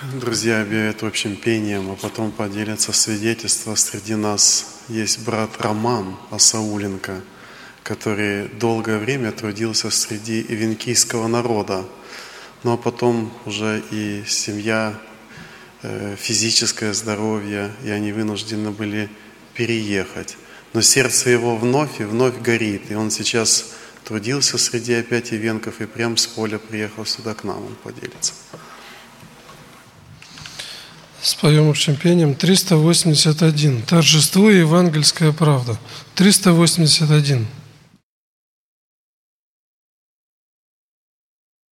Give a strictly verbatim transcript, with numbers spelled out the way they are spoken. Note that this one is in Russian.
Друзья объявят общим пением, а потом поделятся свидетельства. Среди нас есть брат Роман Асауленко, который долгое время трудился среди эвенкийского народа, но потом уже и семья, физическое здоровье, и они вынуждены были переехать. Но сердце его вновь и вновь горит, и он сейчас трудился среди опять эвенков и прям с поля приехал сюда к нам, он поделится. Споем общим пением триста восемьдесят один. Торжествует евангельская правда. триста восемьдесят один.